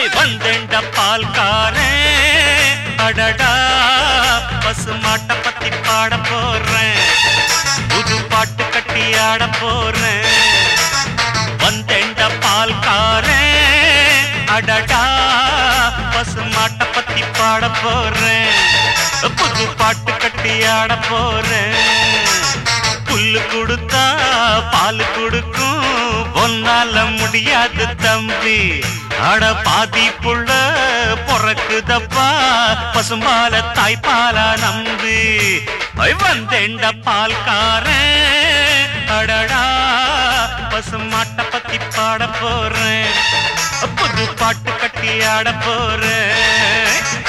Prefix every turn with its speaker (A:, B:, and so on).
A: வந்தேண்ட பால்காரன் அடடா பசுமாட்ட பத்தி பாட போறேன் புது பாட்டு கட்டி ஆட போறேன் வந்தேண்ட பால்காரன் அடடா பசுமாட்ட பத்தி பாட போறேன் புது பாட்டு கட்டி ஆட போறேன் புல்லு கொடுத்தா பால் கொடுக்கும் ஒன்னால முடியாது தம்பி அட பாதி புள்ள பொறக்குதப்பா பசும்பால தாய்ப்பாலா நம்பி வந்தேண்ட பால்காரன் அடடா பசுமாட்ட பத்தி பாட போறேன் புது பாட்டு கட்டி ஆட போறேன்